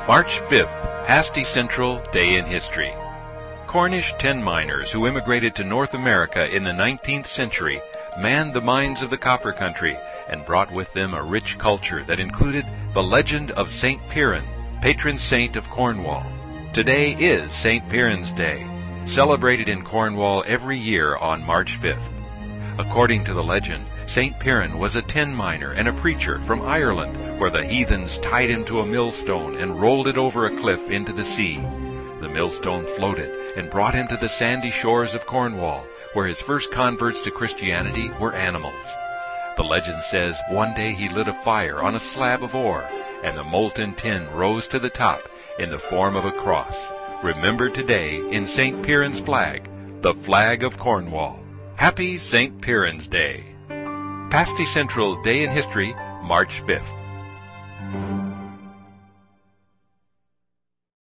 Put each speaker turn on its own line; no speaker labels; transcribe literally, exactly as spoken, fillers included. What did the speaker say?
March fifth, Pasty Central Day in History. Cornish tin miners who immigrated to North America in the nineteenth century manned the mines of the copper country and brought with them a rich culture that included the legend of Saint Piran, patron saint of Cornwall. Today is Saint Piran's Day, celebrated in Cornwall every year on March fifth. According to the legend, Saint Piran was a tin miner and a preacher from Ireland, where the heathens tied him to a millstone and rolled it over a cliff into the sea. The millstone floated and brought him to the sandy shores of Cornwall, where his first converts to Christianity were animals. The legend says one day he lit a fire on a slab of ore, and the molten tin rose to the top in the form of a cross, remembered today in Saint Piran's flag, the flag of Cornwall. Happy Saint Piran's Day! Pasty Central Day in History, March fifth.